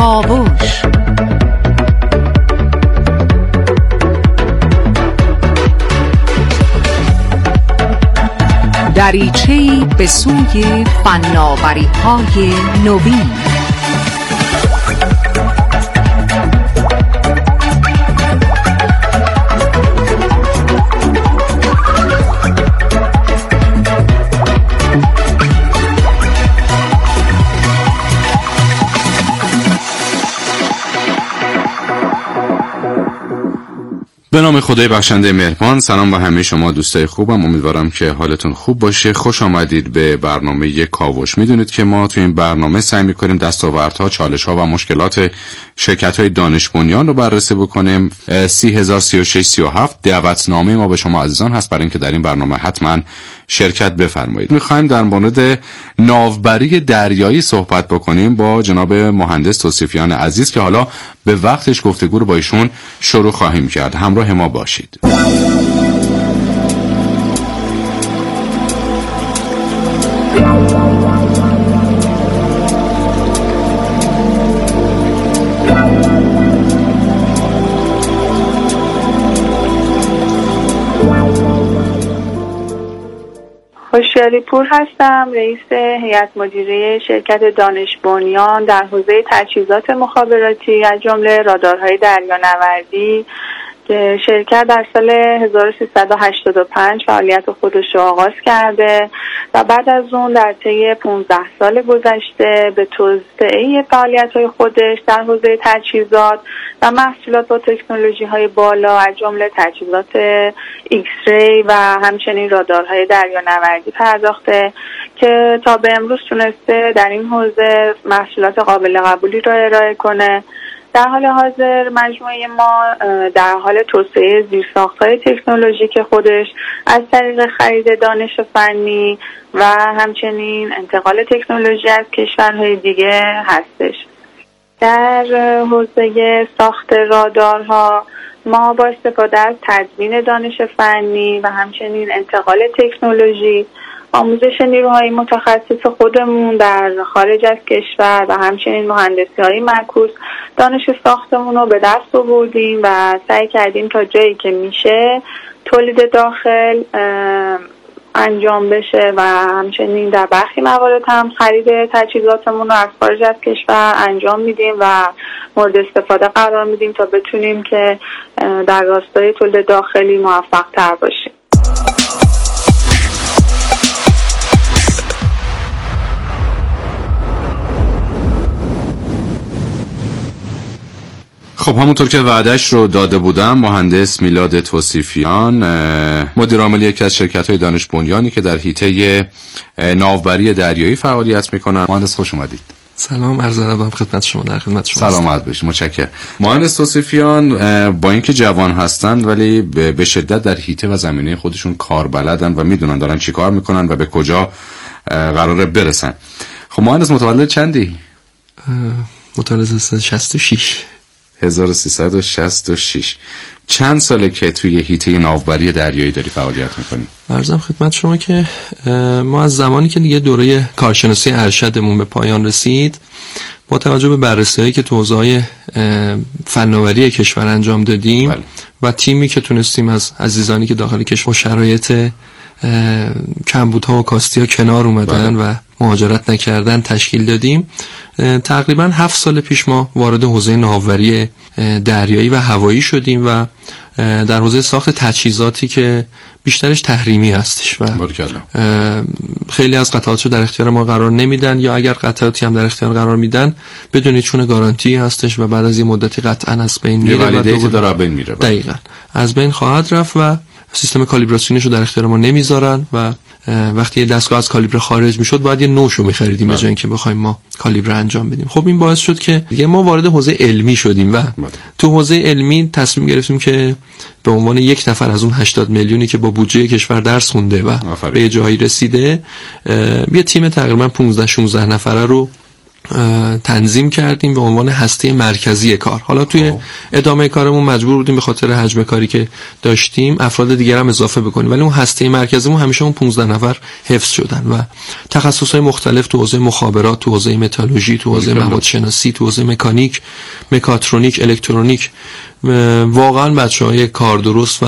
کاوش. دریچه‌ای به سوی فناوری‌های نوین. به نام خدای بخشنده مهربان. سلام به همه شما دوستای خوبم، امیدوارم که حالتون خوب باشه. خوش آمدید به برنامه کاوش. میدونید که ما تو این برنامه سعی میکنیم دستاوردها، چالش‌ها و مشکلات شرکت‌های دانش بنیان رو بررسی بکنیم. 303637 دعوتنامه ما به شما عزیزان هست برای اینکه در این برنامه حتما شرکت بفرمایید. میخوایم در مورد ناوبری دریایی صحبت بکنیم با جناب مهندس توصیفیان عزیز که حالا به وقتش گفتگو رو با ایشون شروع خواهیم کرد. همراه ما باشید. خوشیاری پور هستم، رئیس هیئت مدیره شرکت دانش بنیان در حوزه تجهیزات مخابراتی از جمله رادارهای دریانوردی که شرکت در سال 1385 فعالیت خودش رو آغاز کرده و بعد از اون در طی 15 سال گذشته به توسعه فعالیت‌های خودش در حوزه تجهیزات و محصولات با تکنولوژی‌های بالا از جمله تجهیزات ایکس ری و همچنین رادارهای دریانوردی پرداخته که تا به امروز تونسته در این حوزه محصولات قابل قبولی را ارائه کنه. در حال حاضر مجموعه ما در حال توسعه زیرساخت‌های تکنولوژیک خودش از طریق خرید دانش فنی و همچنین انتقال تکنولوژی از کشورهای دیگه هستش. در حوزه ساخت رادارها ما با استفاده از تدوین دانش فنی و همچنین انتقال تکنولوژی، آموزش نیروهای متخصص خودمون در خارج از کشور و همچنین مهندسی‌های معکوس دانش ساختمون رو به دست آوردیم و سعی کردیم تا جایی که میشه تولید داخل انجام بشه و همچنین در برخی موارد هم خرید تجهیزاتمون رو از خارج از کشور انجام میدیم و مورد استفاده قرار میدیم تا بتونیم که در راستای تولید داخلی موفق تر باشیم. خب همونطور که وعدهش رو داده بودم، مهندس میلاد توصیفیان، مدیر عامل یکی از شرکت‌های دانش بنیانی که در حیطه ناوبری دریایی فعالیت می‌کنن. مهندس خوش اومدید. سلام، عرض ادب خدمت شما. در خدمت شما. سلامت باشید. متشکرم. مهندس توصیفیان با اینکه جوان هستن ولی به شدت در حیطه و زمینه خودشون کار بلدن و میدونن دارن چی کار میکنن و به کجا قراره برسن. خب مهندس متولد چندی؟ متولد 66. 1366. چند ساله که توی حیطه ناوبری دریایی داری فعالیت میکنی؟ عرضم خدمت شما که ما از زمانی که دیگه دوره کارشناسی ارشدمون به پایان رسید، با توجه به بررسی‌هایی که تو حوزه‌های فناوری کشور انجام دادیم و تیمی که تونستیم از عزیزانی که داخل کشور شرایط کمبودها و کاستی‌ها کنار اومدن و مهاجرت نکردن تشکیل دادیم. تقریبا 7 سال پیش ما وارد حوزه ناوبری دریایی و هوایی شدیم و در حوزه ساخت تجهیزاتی که بیشترش تحریمی هستش و خیلی از قطعاتشو در اختیار ما قرار نمیدن یا اگر قطعاتی هم در اختیار قرار میدن بدون چون گارانتی هستش و بعد از یه مدتی قطعا از بین میره و داره بین میره. دقیقاً از بین خواهد رفت و سیستم کالیبراسیونش رو در اختیار ما نمیذارن و وقتی یه دستگاه از کالیبر خارج میشد باید یه نوشو میخریدیم به جای اینکه بخوایم ما کالیبر انجام بدیم. خب این باعث شد که دیگه ما وارد حوزه علمی شدیم و تو حوزه علمی تصمیم گرفتیم که به عنوان یک نفر از اون 80 میلیونی که با بودجه کشور درس خونده و به جایی رسیده یه تیم تقریبا 15-16 نفره رو تنظیم کردیم به عنوان هسته مرکزی کار. حالا توی ادامه کارمون مجبور بودیم به خاطر حجم کاری که داشتیم افراد دیگر هم اضافه بکنیم، ولی اون هسته مرکزیمون همیشه اون 15 نفر حفظ شدن و تخصصهای مختلف تو حوزه مخابرات، تو حوزه متالورژی، تو حوزه مواد شناسی، تو حوزه مکانیک، مکاترونیک، الکترونیک، واقعا بچه‌های کار درست و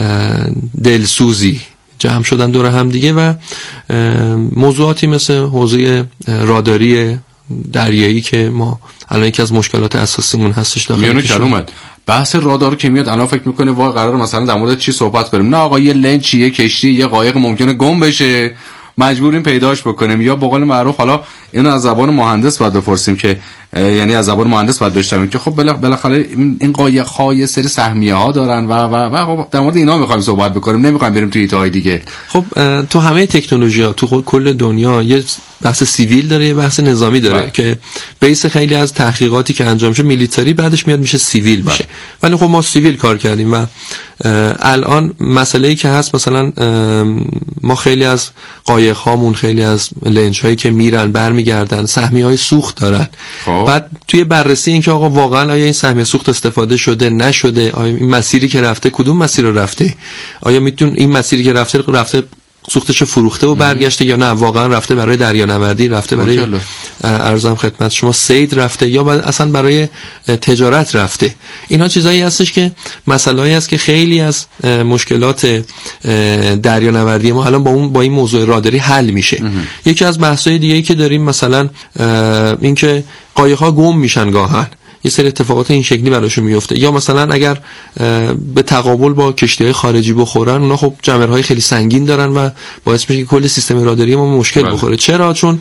دلسوزی جمع شدن دور هم دیگه و موضوعاتی مثل حوزه راداری دریایی که ما الان یکی از مشکلات اساسیمون هستش داخل کشور. بحث رادار که میاد الان فکر میکنه وای قرار مثلا در مورد چی صحبت کنیم. نه آقا، یه لنچ، یه کشتی، یه قایق ممکنه گم بشه، مجبوریم پیداش بکنیم، یا به قول معروف حالا اینو از زبان مهندس باید بپرسیم که یعنی از زبان مهندس باید بشنویم که خب بالاخره این قایق‌ها یه سری سهمیه‌ها دارن و در مورد اینا می‌خوایم صحبت بکنیم، نمی‌خوایم بریم توی ایتهای دیگه. خب تو همه تکنولوژی‌ها تو کل دنیا یه بحث سیویل داره، یه بحث نظامی داره که بیس خیلی از تحقیقاتی که انجام میشه میلیتاری بعدش میاد میشه سیویل میشه. ولی خب ما سیویل کار کردیم و الان مسئله‌ای که هست مثلا ما خیلی از قایق‌هامون، خیلی از لنج‌هایی که میرن برمیگردن سهمیه‌های سوخت دارن. بعد توی بررسی این که آقا واقعا آیا این سهمیه سوخت استفاده شده نشده، آیا این مسیری که رفته کدوم مسیر رو رفته، آیا میتون این مسیری که رفته سوختش فروخته و برگشته یا نه واقعا رفته برای دریانوردی، رفته برای ارزم خدمت شما صید رفته یا اصلا برای تجارت رفته. اینا چیزایی هستش که مسائلی است که خیلی از مشکلات دریانوردی ما الان با این موضوع راداری حل میشه. یکی از بحث‌های دیگه‌ای که داریم مثلا این که قایق‌ها گم میشن گاهن، یه سری اتفاقات این شکلی براشون میفته، یا مثلا اگر به تقابل با کشتی‌های خارجی بخورن اونا خب جمرهای خیلی سنگین دارن و باعث میشه که کل سیستم راداری ما مشکل بخوره. چرا؟ چون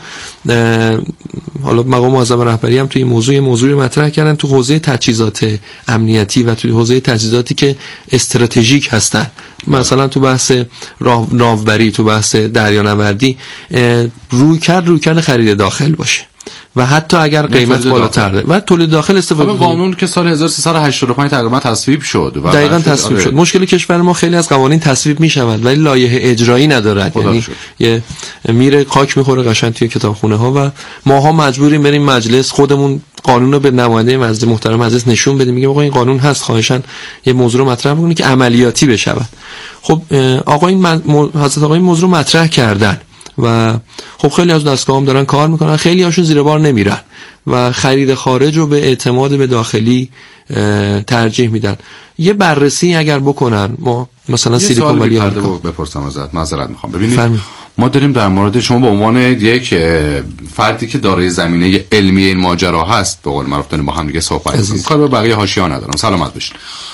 حالا مقام معظم رهبری هم توی موضوعی مطرح کردن تو حوزه تجهیزات امنیتی و توی حوزه تجهیزاتی که استراتژیک هستن، مثلا تو بحث ناوبری، تو بحث دریانوردی رویکرد خرید داخل باشه و حتی اگر قیمت بالاتره و تولید داخل استفاده کنه. قانون که سال 1385 تقریبا تصویب شد و دقیقاً تصویب شد. مشکل کشور ما خیلی از قوانین تصویب میشوند ولی لایحه اجرایی ندارد، یعنی یه میره خاک میخوره قشنگ توی کتابخونه ها و ماها مجبوریم بریم مجلس خودمون قانون رو به نماینده مجلس محترم مجلس نشون بدیم، میگیم آقا این قانون هست، خواهشاً یه موضوع رو مطرح بکنید که عملیاتی بشود. خب آقا این حضرت آقا این موضوع رو مطرح کردن و خب خیلی از دستگاه هم دارن کار میکنن، خیلی هاشون زیر بار نمیرن و خرید خارج رو به اعتماد به داخلی ترجیح میدن. یه بررسی اگر بکنن، ما مثلا سیلیکون ولی بپرسم ازت، معذرت میخوام. ببینید ما داریم در مورد شما به عنوان یک فردی که دارای زمینه علمی این ماجرا هست به قول معروف داریم با هم دیگه صحبت می‌کنیم، کار به بقیه حاشیه‌ها ندارم، سلامت باشین.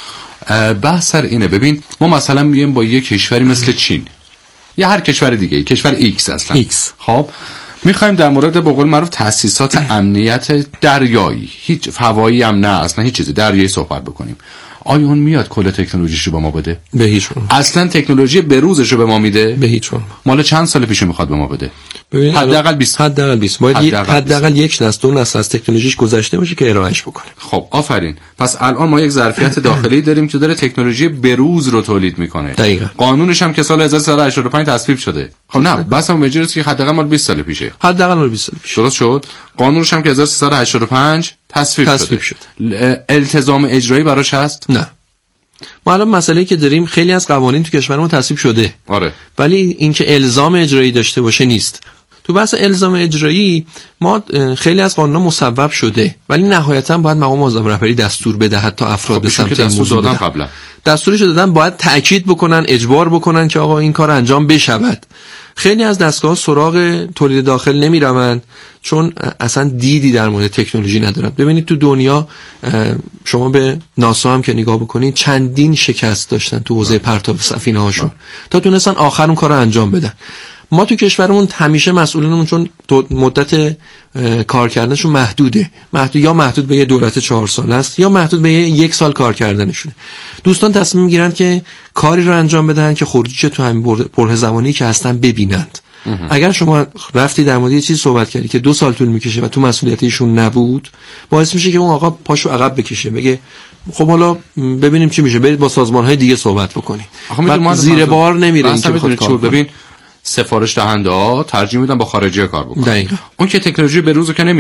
بحث سر اینه، ببین ما مثلا میگیم با یک کشوری مثل چین یا هر کشور دیگه، کشور ایکس اصلا ایکس، خب میخوایم در مورد به قول معروف تأسیسات امنیت دریایی، هیچ هوایی هم نه، اصلا هیچ چیزی دریایی صحبت بکنیم. آیا اون میاد کل تکنولوژیشو به ما بده؟ به هیچ عنوان. اصلا تکنولوژی بروزشو به ما میده؟ به هیچ عنوان. مال چند سال پیش میخواد به ما بده؟ حداقل 20. باید حداقل یک نسل دو نسل از تکنولوژیش گذشته باشه که ارائهش بکنه. خب آفرین. پس الان ما یک ظرفیت داخلی داریم که داره تکنولوژی بروز رو تولید میکنه. دقیقاً. قانونش هم که سال 1385 تصویب شده. خب نه، بسم مجریست که حداقل مال 20 سال پیشه. حداقل مال 20 سال پیش. درست شد. قانونش هم که 1385 تصویب شد. التزام اجرایی براش هست؟ نه. ما الان مسئله‌ای که داریم خیلی از قوانین تو کشور ما تصویب شده. آره. ولی اینکه الزام اجرایی داشته باشه نیست. تو بحث الزام اجرایی ما خیلی از قانونا مصوب شده ولی نهایتا باید مقام معظم رهبری دستور بده حتی افراد به سمت این موضوع دادن. قبلا دستورش دادن، باید تأکید بکنن، اجبار بکنن که آقا این کار انجام بشود. خیلی از دستگاه سراغ تولید داخل نمیروند چون اصلا دیدی در مورد تکنولوژی ندارن. ببینید تو دنیا شما به ناسا هم که نگاه بکنید چندین شکست داشتن تو حوزه پرتاب سفینه هاشون تا تونستن آخر اون کار رو انجام بدن. ما تو کشورمون همیشه مسئولانمون چون مدت کار کردنشون محدود به یه دولت 4 ساله است یا محدود به 1 سال کار کردنشونه. دوستان تصمیم میگیرن که کاری رو انجام بدن که خروجیش تو همین بره زمانی که هستن ببینند. اگر شما رفتی در مورد یه چیز صحبت کردی که 2 سال طول میکشه و تو مسئولیت ایشون نبود، باعث میشه که اون آقا پاشو عقب بکشه، بگه خب حالا ببینیم چی میشه، برید با سازمان‌های دیگه صحبت بکنید. زیر بار نمیره این که خود کار ببین سفارش دهنده ها ترجیح میدن با خارجی کار بکنن. دقیقاً. اون که تکنولوژی به روزو که نمیده.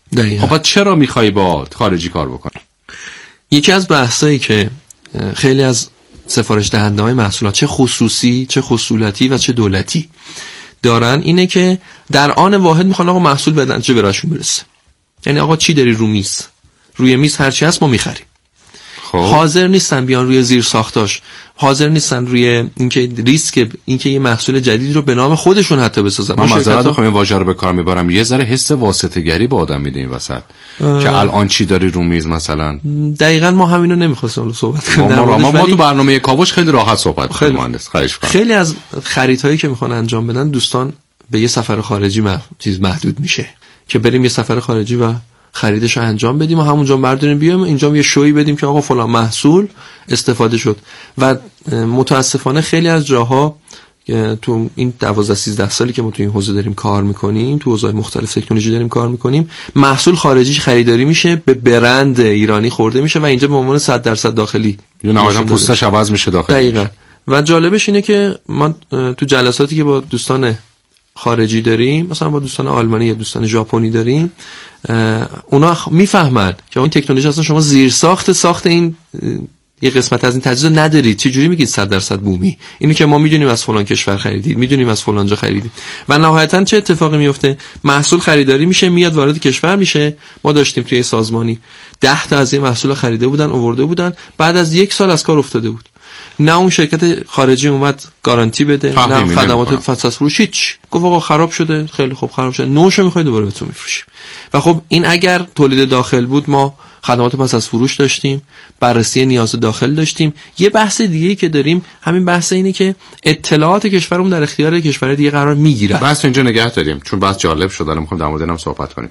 خب چرا میخوای با خارجی کار بکنی؟ یکی از بحثایی که خیلی از سفارش دهنده‌های محصولات چه خصوصی چه خصولتی و چه دولتی دارن اینه که در آن واحد میخوان آقا محصول بدن چه براشون برسه. یعنی آقا چی داری رو میز؟ روی میز هر چی هست ما میخریم. حاضر نیستن بیان روی زیر ساختاش، حاضر نیستن روی اینکه ریسک اینکه یه محصول جدید رو به نام خودشون حتی بسازن. من معذرت میخوام این واژه رو به کار میبرم، یه ذره حس واسطه‌گری به آدم میده این وسط که الان چی داری رو میز مثلا. دقیقاً ما همینو نمیخواستیم صحبت کنیم. ما تو برنامه کاوش خیلی راحت صحبت کنیم مهندس. خواهش می‌کنم. خیلی از خریدهایی که میخوان انجام بدن دوستان به یه سفر خارجی چیز محدود میشه که بریم یه سفر خارجی و خریدش رو انجام بدیم و همونجا برداریم بیایم اینجا یه شویی بدیم که آقا فلان محصول استفاده شد. و متاسفانه خیلی از جاها تو این 12-13 سالی که ما تو این حوزه داریم کار میکنیم، تو حوزه‌های مختلف تکنولوژی داریم کار میکنیم، محصول خارجی خریداری میشه، به برند ایرانی خورده میشه و اینجا به عنوان 100% داخلی یا نهایتا پوستش عوض میشه داخلی. دقیقاً. و جالبش اینه که ما تو جلساتی که با دوستان خارجی داریم، مثلا با دوستان آلمانی یا دوستان ژاپنی داریم، اونا میفهمن که این تکنولوژی اصلا شما زیر ساخت این یه قسمت از این تجهیزات ندارید. چه جوری میگید 100% بومی؟ اینو که ما میدونیم از فلان کشور خریدید، میدونیم از فلان جا خریدید. و نهایتا چه اتفاقی میفته؟ محصول خریداری میشه، میاد وارد کشور میشه. ما داشتیم توی سازمانی 10 تا از این محصول خریده بودن، آورده بودن، بعد از 1 سال از کار افتاده بود. نه اون شرکت خارجی اومد گارانتی بده، نه خدمات فصل فروش، هیچ. گفت آقا خراب شده، خیلی خوب خراب شده، نوشو میخوای دوباره بهتون میفروشیم. و خب این اگر تولید داخل بود ما خدمات پس از فروش داشتیم، بررسی نیاز داخل داشتیم. یه بحث دیگه‌ای که داریم همین بحث اینه که اطلاعات کشورمون در اختیار کشور دیگه قرار میگیره. بحث اینجا نگه داریم چون بحث جالب شد، الان می‌خوام در مورد اینم صحبت کنیم.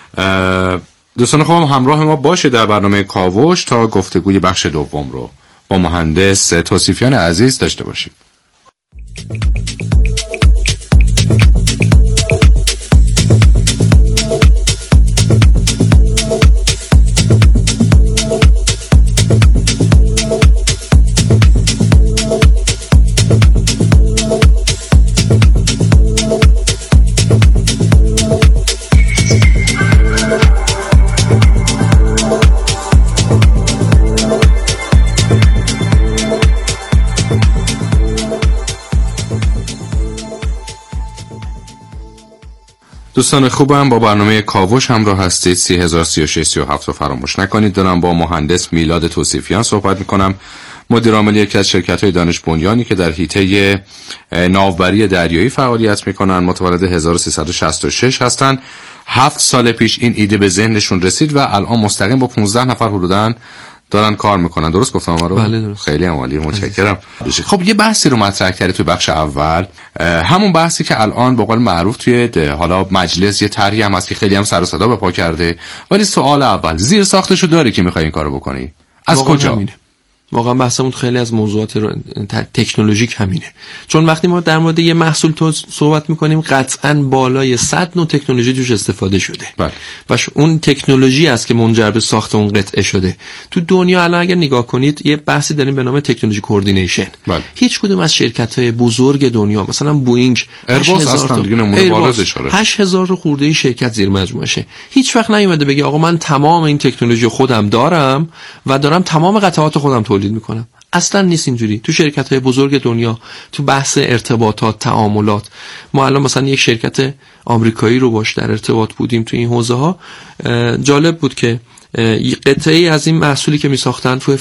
دوستان خوبم همراه ما باشه در برنامه کاوش تا گفتگوی بخش دوم رو با مهندس توصیفیان عزیز داشته باشیم. دوستان خوبم با برنامه کاوش همراه هستید. 303637 رو فراموش نکنید. دارم با مهندس میلاد توصیفیان صحبت میکنم، مدیر عامل یکی از شرکت‌های دانش بنیانی که در حیطه ناوبری دریایی فعالیت میکنن. متولد 1366 هستن. 7 سال پیش این ایده به ذهنشون رسید و الان مستقیم با 15 نفر حدوداً دارن کار میکنن. درست گفتم رو؟ بله درست. خیلی عالی، متشکرم. خب یه بحثی رو مطرح کردی تو بخش اول، همون بحثی که الان به قول معروف توی حالا مجلس یه طرحی هم هست که خیلی هم سر و صدا به پا کرده، ولی سوال اول زیر ساختشو داری که میخوای این کارو بکنی؟ از کجا؟ همینه. واقعا بحثمون خیلی از موضوعات تکنولوژیک همینه. چون وقتی ما در مورد یه محصول صحبت میکنیم قطعاً بالای 100 نوع تکنولوژی توش استفاده شده. بله. و اون تکنولوژی است که منجر به ساخت اون قطعه شده. تو دنیا الان اگر نگاه کنید یه بحثی داریم به نام تکنولوژی کوردینیشن. بله. هیچ کدوم از شرکت‌های بزرگ دنیا مثلا بوئینگ، ایرباس اصلا دیگه نمونه بارز اشاره 8000 خورده شرکت زیر مجموعشه. هیچ وقت نیومده بگه آقا من تمام این تکنولوژی خودم دارم و دارم تمام قطعات خودم تولید میکنم. اصلا نیست اینجوری. تو شرکت‌های بزرگ دنیا تو بحث ارتباطات، تعاملات، ما الان مثلا یک شرکت آمریکایی رو باش در ارتباط بودیم تو این حوزه ها. جالب بود که قطعه از این محصولی که می‌ساختن توی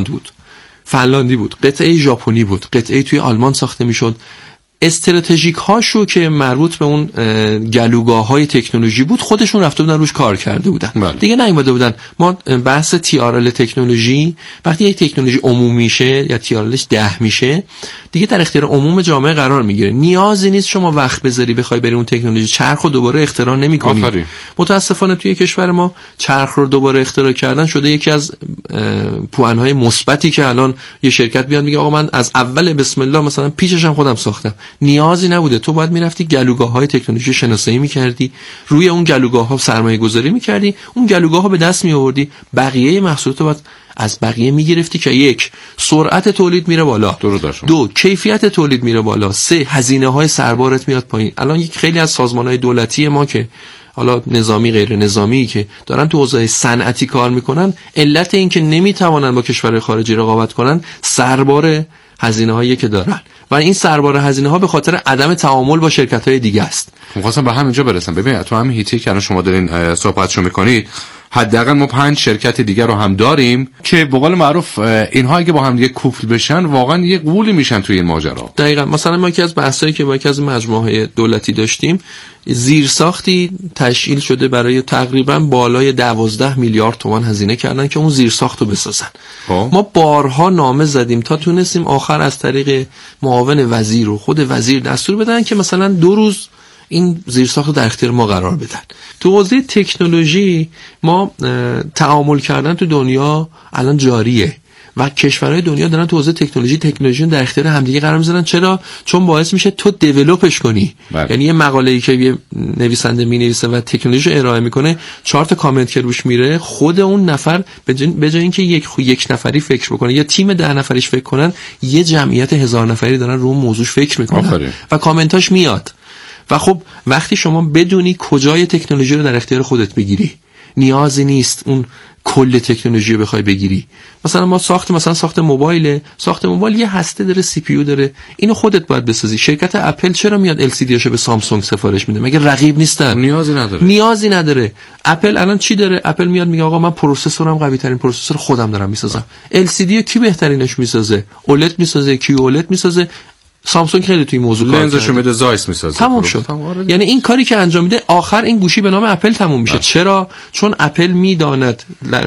فنلاندی بود، قطعه ژاپنی بود، قطعه توی آلمان ساخته میشد. استراتژیک هاشو که مربوط به اون گلوگاه‌های تکنولوژی بود خودشون رفته بودن روش کار کرده بودن. بله. دیگه نیومده بودن. ما بحث TRL تکنولوژی وقتی یک تکنولوژی عمومی میشه یا TRLش 10 میشه دیگه در اختیار عموم جامعه قرار میگیره. نیازی نیست شما وقت بذاری بخوای بری اون تکنولوژی چرخو دوباره اختراع نمی‌کنی. متاسفانه توی کشور ما چرخ رو دوباره اختراع کردن شده یکی از پوانهای مثبتی که الان یه شرکت بیاد میگه آقا من از اول بسم الله مثلا پیچش هم خودم ساختم. نیازی نبوده. تو باید میرفتی گلوگاه‌های تکنولوژی شناسایی می‌کردی، روی اون گلوگاه‌ها سرمایه‌گذاری می‌کردی، اون گلوگاه‌ها به دست می‌آوردی، بقیه محصولات رو باید از بقیه می‌گرفتی که 1 سرعت تولید میره بالا، 2 کیفیت تولید میره بالا، 3 هزینه‌های سربارت میاد پایین. الان یک خیلی از سازمان‌های دولتی ما که حالا نظامی غیر نظامی که دارن تو حوزه صنعتی کار میکنن، علت این که نمیتوانن با کشورهای خارجی رقابت کنن سربار هزینه‌هایی که دارن و این سربار هزینه‌ها به خاطر عدم تعامل با شرکت‌های دیگه است. می‌خواستم به همینجا برسم. ببین تو همین هیتی که الان شما دارین صحبتشو می‌کنید، حداقل ما 5 شرکت دیگر رو هم داریم که به قول معروف اینها اگه با هم دیگه کوپل بشن واقعا یه قولی میشن توی این ماجرا. دقیقاً. مثلا ما یکی از بحثایی که با یکی از مجموعه‌های دولتی داشتیم، زیرساختی تشکیل شده برای تقریبا بالای 12 میلیارد تومان هزینه کردن که اون زیرساختو بسازن. ما بارها نامه زدیم تا تونستیم آخر از طریق معاون وزیر و خود وزیر دستور بدن که مثلا 2 روز این زیرساخت در اختیار ما قرار بدن. تو حوزه تکنولوژی ما تعامل کردن تو دنیا الان جاریه و کشورهای دنیا دارن تو حوزه تکنولوژی در اختیار همدیگه قرار میذارن. چرا؟ چون باعث میشه تو دیولپش کنی. یعنی یه مقاله‌ای که یه نویسنده مینویسه و تکنولوژی ارائه میکنه، 4 تا کامنت که روش میره، خود اون نفر به جای اینکه یک نفری فکر بکنه یا تیم 10 نفریش فکر کنن، یه جمعیت 1000 نفری دارن رو موضوع فکر میکنن و کامنتاش میاد. و خب وقتی شما بدونی کجای تکنولوژی رو در اختیار خودت بگیری، نیازی نیست اون کل تکنولوژی رو بخوای بگیری. مثلا ما ساخت موبایل یه هسته داره، سی پی یو داره، اینو خودت باید بسازی. شرکت اپل چرا میاد ال سی دی هاشو به سامسونگ سفارش میده؟ مگه رقیب نیستن؟ نیازی نداره. اپل الان چی داره؟ اپل میاد میگه آقا من پروسسورم قوی ترین پروسسور خودم دارم میسازم. ال سی دی کی بهترینش میسازه؟ اولد میسازه، کیو اولد میسازه. سامسونگ خیلی توی این موضوع کار کرده، لنزشو میده، زایس میسازه، تموم شد. یعنی این کاری که انجام میده آخر این گوشی به نام اپل تموم میشه. چرا؟ چون اپل میداند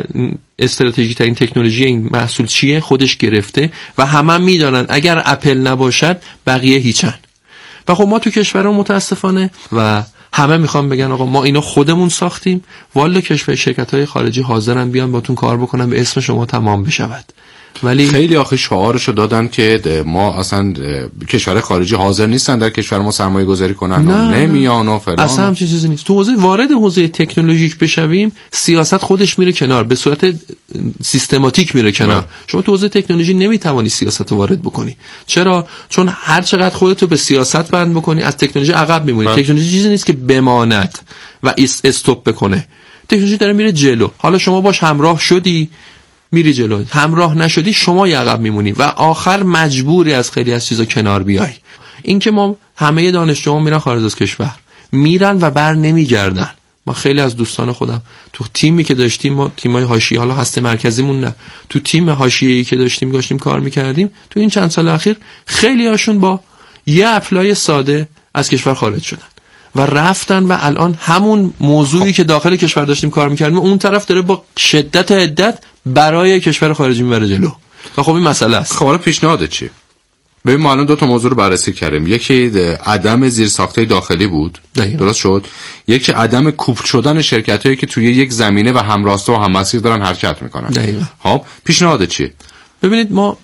استراتژیک ترین تکنولوژی این محصول چیه، خودش گرفته و همه میدانن اگر اپل نباشد بقیه هیچن. و خب ما تو کشورمون متاسفانه و همه میخوام بگن آقا ما اینو خودمون ساختیم، والا شرکت‌های خارجی حاضرن بیان باتون کار بکنن به اسم شما تمام بشود. ولی خیلی آخه شعارشو دادن که ما اصلا کشور خارجی حاضر نیستن در کشور ما سرمایه گذاری کنن، نمیان و فلان. اصلا همچین چیزی نیست. تو وارد حوزه تکنولوژیک بشویم، سیاست خودش میره کنار، به صورت سیستماتیک میره کنار. شما تو حوزه تکنولوژی نمیتوانی سیاست رو وارد بکنی. چرا؟ چون هر چقدر خودتو به سیاست بند بکنی از تکنولوژی عقب میمونی. تکنولوژی چیزی نیست که بماند و استاپ بکنه. تکنولوژی داره میره جلو. حالا شما باش همراه شدی میری جلو، همراه نشدی شما عقب میمونی و آخر مجبوری از خیلی از چیزا کنار بیای. این که ما همه دانشجوها میرن خارج از کشور، میرن و بر نمیگردن. ما خیلی از دوستان خودم تو تیمی که داشتیم، ما تیمای حاشیه، حالا هسته مرکزیمون نه، تو تیم حاشیه‌ای که داشتیم کار میکردیم، تو این چند سال اخیر خیلی هاشون با یه اپلای ساده از کشور خارج شدن و رفتن و الان همون موضوعی که داخل کشور داشتیم کار میکردیم اون طرف داره با شدت و حدت برای کشور خارجی میبره جلو. و خب این مسئله است. خب حالا پیشنهادت چیه؟ ببین ما الان 2 تا موضوع رو بررسی کردیم. یکی عدم زیرساخت‌های داخلی بود، درست شد. یکی عدم کوپل شدن شرکتایی که توی یک زمینه و همراسته و هممسیر دارن حرکت میکنن. خب پیشنهادت چیه؟ ببینید ما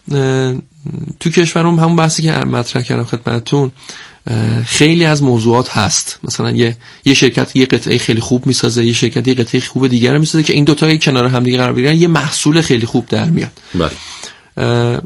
تو کشورم همون بحثی که مطرح کردم خدمتتون، خیلی از موضوعات هست. مثلا یه شرکت یه قطعه خیلی خوب میسازه، یه شرکت یه قطعه خوب دیگه رو میسازه که این دو تا کنار هم دیگه قرار بگیرن، یه محصول خیلی خوب در میاد. بله.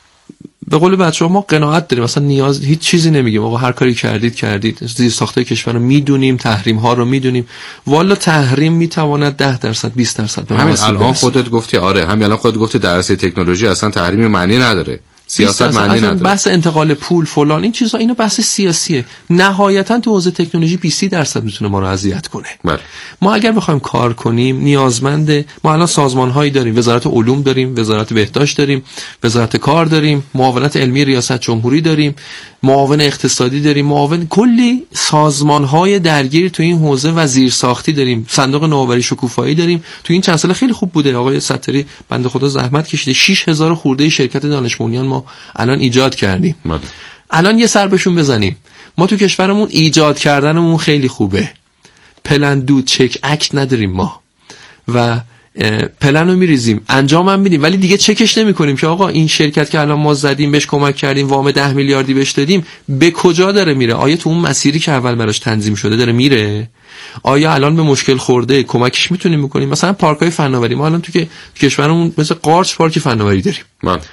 به قول بچه‌ها ما قناعت داریم، مثلا نیاز هیچ چیزی نمیگیم. آقا هر کاری کردید زیر ساخته کشور رو میدونیم، تحریم ها رو میدونیم. والا تحریم میتواند 10% 20% همین الان خودت گفتی. آره همین الان خودت گفتی در عرصه تکنولوژی اصلا تحریم معنی نداره، سیاست معنی نداره. بحث انتقال پول فلان این چیزا، اینا بحث سیاسیه. نهایتا تو حوزه تکنولوژی 20% میتونه ما رو اذیت کنه. بله. ما اگر بخوایم کار کنیم نیازمند، ما الان سازمان‌هایی داریم، وزارت علوم داریم، وزارت بهداشت داریم، وزارت کار داریم، معاونت علمی ریاست جمهوری داریم، معاون اقتصادی داریم، معاون کلی سازمان‌های درگیر تو این حوزه و زیرساختی داریم، صندوق نوآوری شکوفایی داریم. تو این چند سال خیلی خوب بوده. آقای ستاری بنده خدا زحمت کشیده، 6000 خورده شرکت دانش بنیان ما الان ایجاد کردیم. الان یه سر بهشون بزنیم. ما تو کشورمون ایجاد کردنمون خیلی خوبه، پلن دو چک اکت نداریم ما و پلن رو میریزیم، انجام هم میدیم، ولی دیگه چکش نمی کنیم که آقا این شرکت که الان ما زدیم بهش کمک کردیم، وام 10 میلیاردی بهش دادیم، به کجا داره میره؟ آیا تو اون مسیری که اول براش تنظیم شده داره میره؟ آیا الان به مشکل خورده کمکش میتونیم بکنیم؟ مثلا پارک‌های فناوری، ما الان تو کشورمون مثلا قارچ پارک فناوری داریم.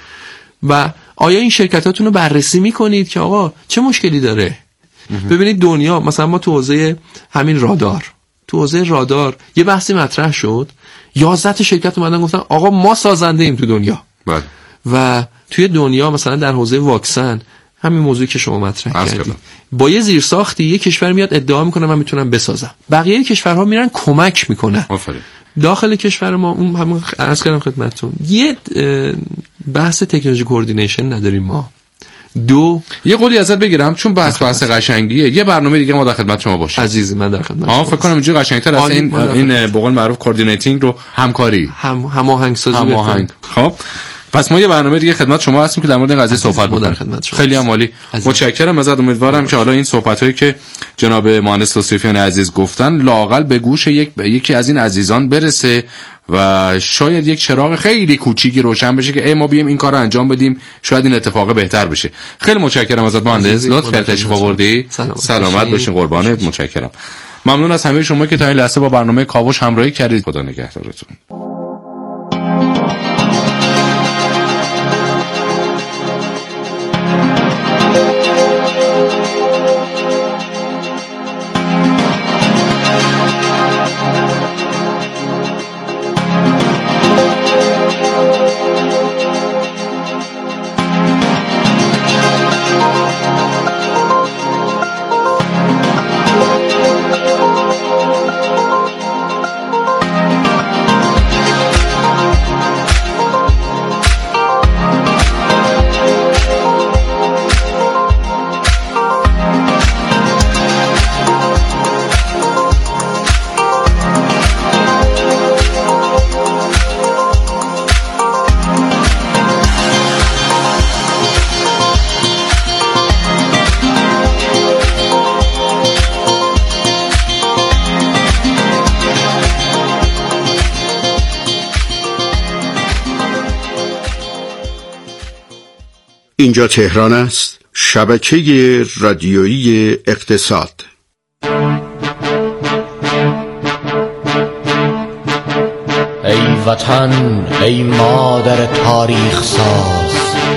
و آیا این شرکتاتون رو بررسی میکنید که آقا چه مشکلی داره؟ ببینید دنیا، مثلا ما تو حوزه همین رادار تو حوزه رادار یه بحثی مطرح شد، 11 تا شرکت اومدن گفتن آقا ما سازنده ایم تو دنیا. بله. و توی دنیا مثلا در حوزه واکسن همین موضوعی که شما مطرح کردید، با یه زیرساختی یه کشور میاد ادعا میکنه من میتونم بسازم، بقیه کشورها میرن کمک میکنن. آفرین. داخل کشور ما اون همون عرض کردم خدمتتون یه بحث تکنولوژی کوردینیشن نداریم ما. یه قولی ازت بگیرم چون بحث قشنگیه، یه برنامه دیگه ما در خدمت شما باشیم. عزیزی من در خدمت شما. فکر کنم اینجوری قشنگتر از این به قول معروف کوردینیتینگ رو همکاری هماهنگ سازی. خب پس ما یه برنامه دیگه خدمت شما هستیم که در مورد این قضیه صحبت بکنیم. خیلی عالی. متشکرم ازت. امیدوارم که حالا این صحبتایی که جناب مهندس توصیفیان عزیز گفتن لااقل به گوش یکی از این عزیزان برسه و شاید یک چراغ خیلی کوچیکی روشن بشه که ما بیایم این کارو انجام بدیم، شاید این اتفاق بهتر بشه. خیلی متشکرم ازت مهندس، لطف کردی تشریف آوردی. سلامت باشین قربانت. متشکرم. ممنون از همه شما که تا این لحظه با برنامه کاوش همراهی کردید. خدا نگهدارتون. اینجا تهران است، شبکه رادیویی اقتصاد. ای وطن، ای مادر تاریخ ساز،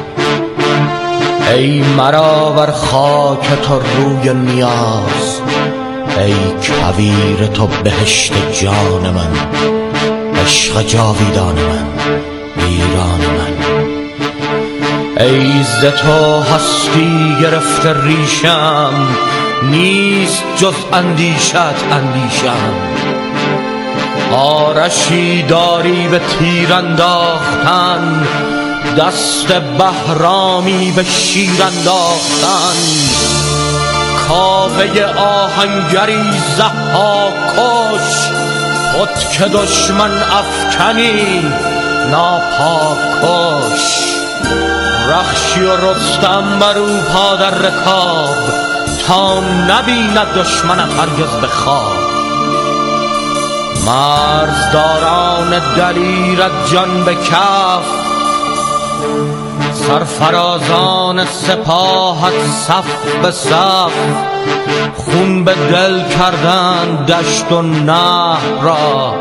ای مرا بر خاک تو روی نیاز، ای کویر تو بهشت جان من، عشق جاویدان من، ایران من. ای ز تو هستی گرفته ریشم، نیست جز اندیشت اندیشم. آرشی داری به تیر انداختن، دست بهرامی به شیر انداختن. کاوه آهنگری ضحاک کش، خود که دشمن افکنی ناپاک کش. رخشی و رستم بر او پا در رکاب، تا نبیند دشمنت هرگز به خواب. مرزداران دلیرت جان به کف، سرفرازان سپاهت صف به صف. خون به دل کردند دشت و نهر را،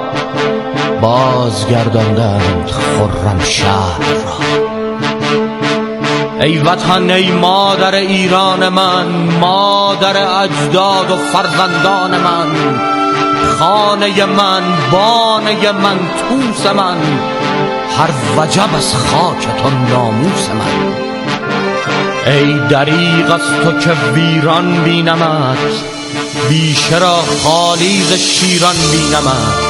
بازگرداندند خرم شهر را. ای وطن، ای مادر ایران من، مادر اجداد و فرزندان من، خانه من، بانه من، توس من، هر وجب از خاک تو ناموس من. ای دریغ از تو که ویران بینمت، بیشه را خالی ز شیران بینمت.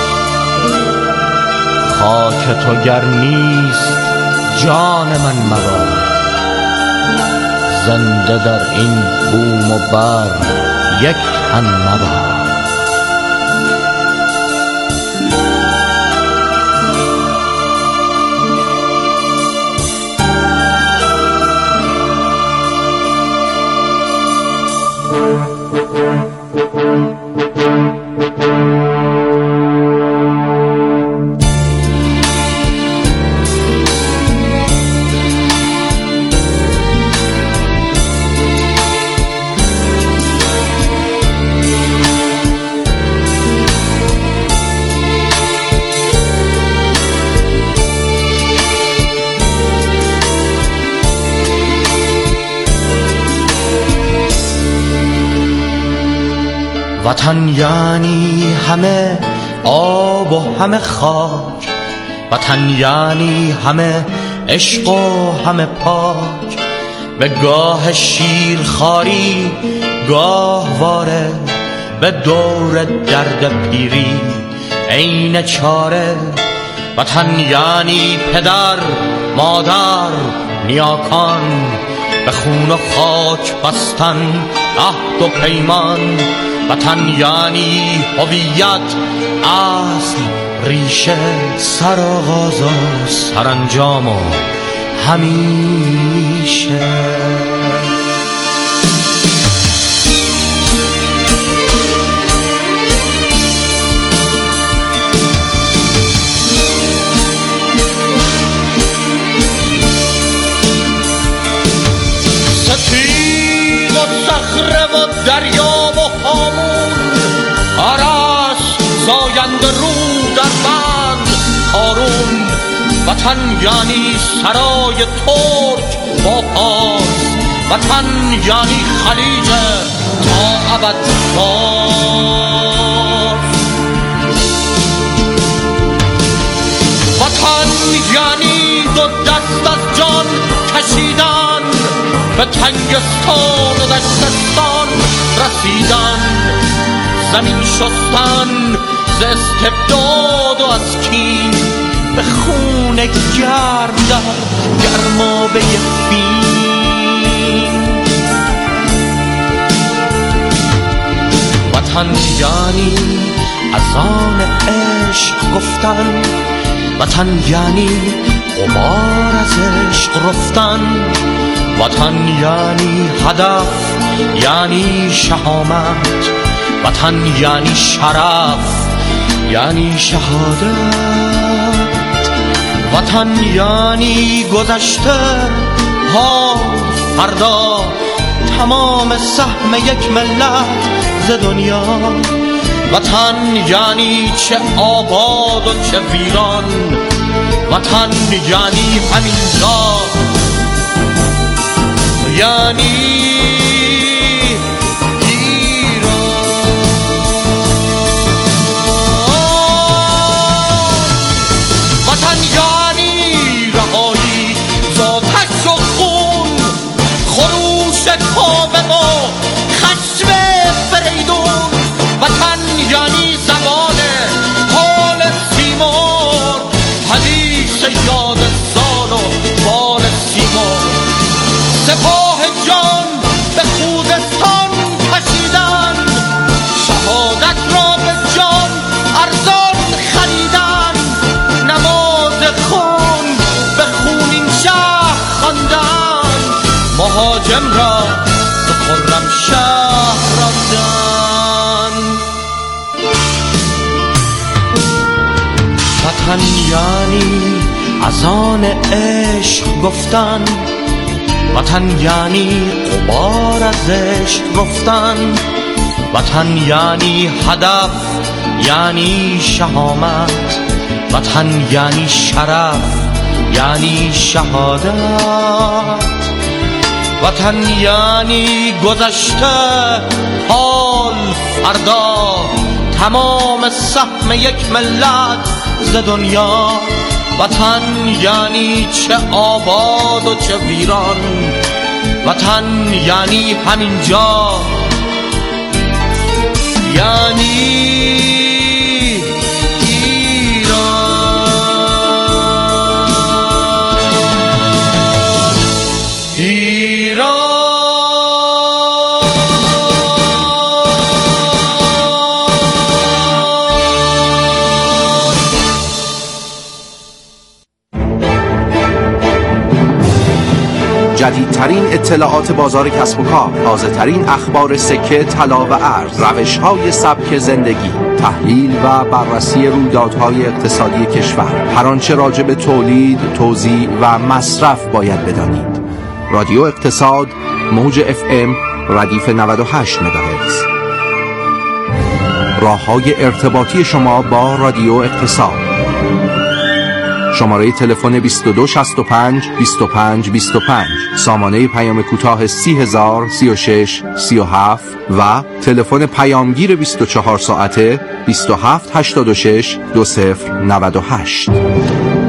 خاک تو گر نیست جان من مباد، زنده در این بوم و بر یک تن مباد. وطن یعنی همه آب و همه خاک، وطن یعنی همه عشق و همه پاک. به گاه شیرخواری گاهواره، به دور درد پیری عین چاره. وطن یعنی پدر مادر نیاکان، به خون و خاک بستن عهد و پیمان. وطن یعنی هویت، اصل، ریشه، سرآغاز و سرانجام و همیشه. سپید و صخره و دریا و هامون، عرش زاینده رو در بند هارون. وطن یعنی سرای ترک با پاس، وطن یعنی خلیج تا ابد باز. وطن یعنی دو دست از جان کشیدن، به تنگستان و دشتستان رسیدن. زمین شستن ز استبداد و از کین، به خون گرم در گرمابه فین. وطن یعنی اذان عشق گفتن، وطن یعنی غبار از عشق رفتن. وطن یعنی هدف، یعنی شهامت، وطن یعنی شرف، یعنی شهادت. وطن یعنی گذشته، حال، فردا، تمام سهم یک ملت ز دنیا. وطن یعنی چه آباد و چه ویران، وطن یعنی همینجا، یعنی سپاه جان به خودستان کشیدن، شهادت را به جان ارزان خریدن. نماز خون به خونین شهر خواندن، مهاجم را به خرم شهر راندن. وطن یعنی اذان عشق گفتن، وطن یعنی غبار از عشق رفتن. وطن یعنی هدف، یعنی شهامت، وطن یعنی شرف، یعنی شهادت. وطن یعنی گذشته، حال، فردا، تمام سهم یک ملت ز دنیا. وطن یعنی چه آباد و چه ویران، وطن یعنی همینجا، یعنی جدیدترین اطلاعات بازار کسب و کار، تازه‌ترین اخبار سکه، طلا و ارز، روش‌های سبک زندگی، تحلیل و بررسی رویدادهای اقتصادی کشور، هر آنچه راجع به تولید، توزیع و مصرف باید بدانید. رادیو اقتصاد، موج FM، ردیف 98 مگاهرتز. راه‌های ارتباطی شما با رادیو اقتصاد: شماره تلفن 2265 25 25، سامانه پیام کوتاه 30000 36 37 و تلفن پیامگیر 24 ساعته 2786 2098.